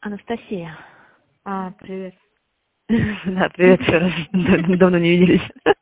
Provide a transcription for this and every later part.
Анастасия. Привет. Да, привет еще раз. Давно не виделись.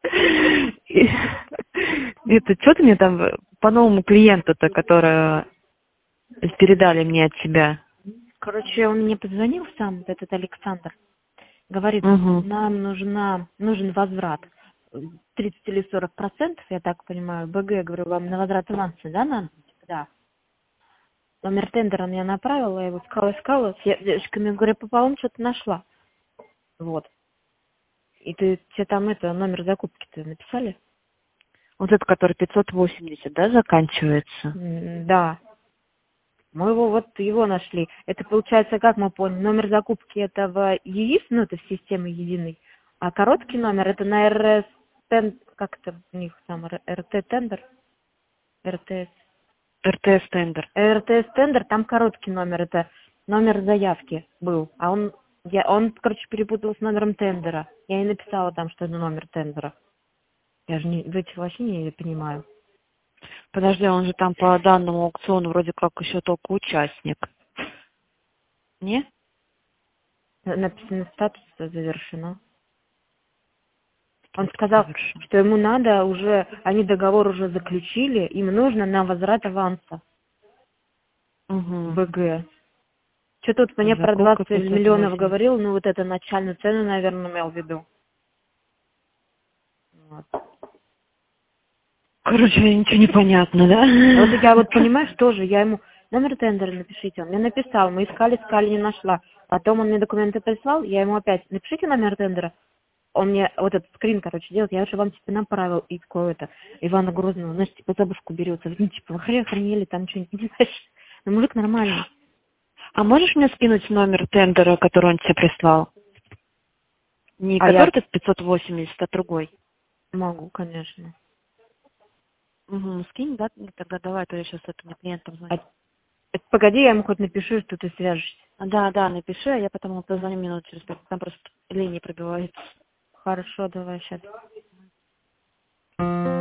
Это что ты мне там по новому клиенту-то, который передали мне от тебя? Короче, он мне позвонил сам, вот этот Александр. Говорит, нам нужен возврат. 30 или 40%, я так понимаю. БГ, я говорю, вам на возврат аванса, да, надо? Да. Номер тендера мне направила, я его искала. Я девочками, говорю, пополам что-то нашла. Вот. И тебе там номер закупки-то написали? Вот это, который 580, да, заканчивается? Да. Мы его нашли. Это получается, как мы поняли, номер закупки это в ЕИС, это в системе единой, а короткий номер это на РС, как это у них там, РТ тендер, РТС. РТС тендер. РТС тендер, там короткий номер, это номер заявки был, а он, короче, перепутал с номером тендера. Я ей написала там, что это номер тендера. Я же в этих вообще не понимаю. Подожди, он же там по данному аукциону вроде как еще только участник. Не? Написано, статус завершено. Он сказал, что ему надо уже, они договор уже заключили, им нужно на возврат аванса. БГ. Что тут мне про 20 миллионов говорил, вот это начальную цену, наверное, имел в виду. Вот. Короче, ничего не понятно, да? Вот я понимаешь, тоже, я ему номер тендера напишите, он мне написал, мы искали, не нашла. Потом он мне документы прислал, я ему опять, напишите номер тендера. Он мне вот этот скрин, делает, я уже вам направил и какое-то Ивана Грозного, знаешь, за башку берется. Вы охренели, там что-нибудь не знаешь. Но мужик нормальный. А можешь мне скинуть номер тендера, который он тебе прислал? Не который тут 580, а другой. Могу, конечно. Скинь, да, тогда давай, то я сейчас этому клиентам звоню. Погоди, я ему хоть напишу, что ты свяжешься. Да, напиши, а я потом ему позвоню минут через 5, там просто линии пробиваются. Хорошо, давай сейчас.